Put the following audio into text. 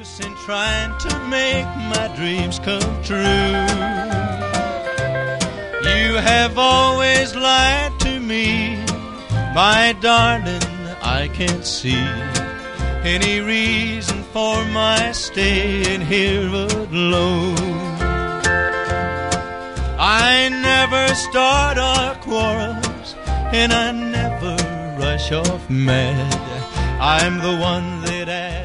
use in trying to make my dreams come true. You have always lied to me, my darling, I can't see any reason for my staying here alone. I never start our quarrels, and I never rush off mad. I'm the one that